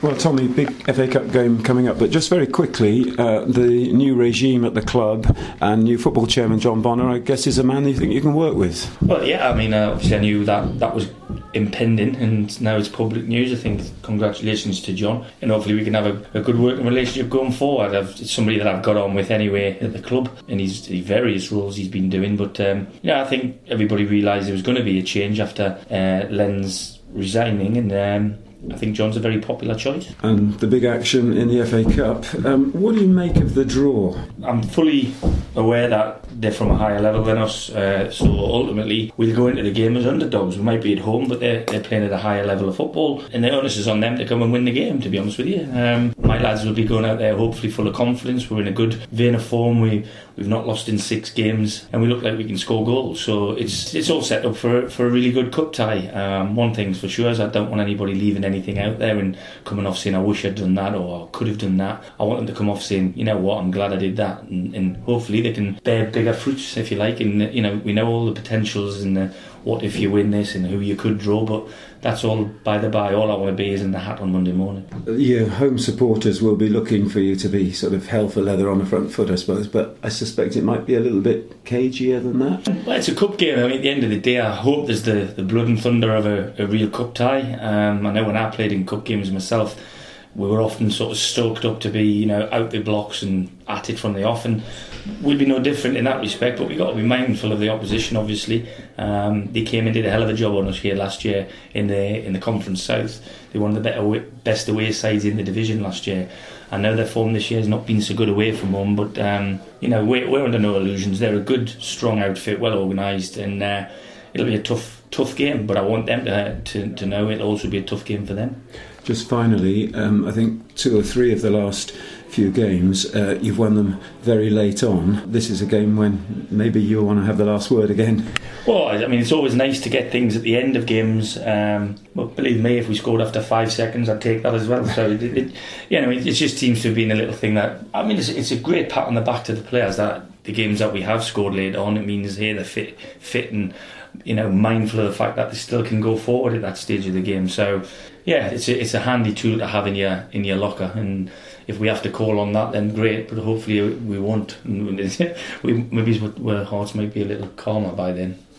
Well, Tommy, big FA Cup game coming up, but just very quickly, the new regime at the club and new football chairman John Bonner, I guess, is a man you think you can work with. Well, yeah, I mean, obviously I knew that was impending, and now it's public news. I think congratulations to John, and hopefully we can have a good working relationship going forward. It's somebody that I've got on with anyway at the club, and he's the various roles he's been doing. But I think everybody realised there was going to be a change after Len's resigning, and I think John's a very popular choice. And the big action in the FA Cup. What do you make of the draw? I'm fully aware that they're from a higher level than us, so ultimately we'll go into the game as underdogs. We might be at home, but they're playing at a higher level of football, and the onus is on them to come and win the game, to be honest with you. My lads will be going out there hopefully full of confidence. We're in a good vein of form. We've not lost in 6 games, and we look like we can score goals, so it's all set up for a really good cup tie. One thing's for sure is I don't want anybody leaving anything out there and coming off saying I wish I'd done that or I could have done that. I want them to come off saying, you know what, I'm glad I did that, and hopefully they can bear bigger fruits, if you like. And we know all the potentials and what if you win this and who you could draw, but that's all by the by. All I want to be is in the hat on Monday morning. Your home supporters will be looking for you to be sort of hell for leather on the front foot, I suppose, but I suspect it might be a little bit cagier than that. Well, it's a cup game. I mean, at the end of the day, I hope there's the blood and thunder of a real cup tie. I know when I played in cup games myself, we were often sort of stoked up to be, out the blocks and at it from the off, and we'll be no different in that respect. But we've got to be mindful of the opposition. Obviously, they came and did a hell of a job on us here last year in the Conference South. They were one of the best away sides in the division last year. I know their form this year has not been so good away from home, but we're under no illusions. They're a good, strong outfit, well organised, and it'll be a tough game. But I want them to know it'll also be a tough game for them. Just finally, I think 2 or 3 of the last few games, you've won them very late on. This is a game when maybe you'll want to have the last word again. Well, I mean, it's always nice to get things at the end of games. But believe me, if we scored after 5 seconds, I'd take that as well. So it just seems to have been a little thing that, I mean, it's a great pat on the back to the players that the games that we have scored late on, it means they're fit and mindful of the fact that they still can go forward at that stage of the game. So yeah, it's a handy tool to have in your locker, and if we have to call on that, then great, but hopefully we won't. Maybe our hearts might be a little calmer by then.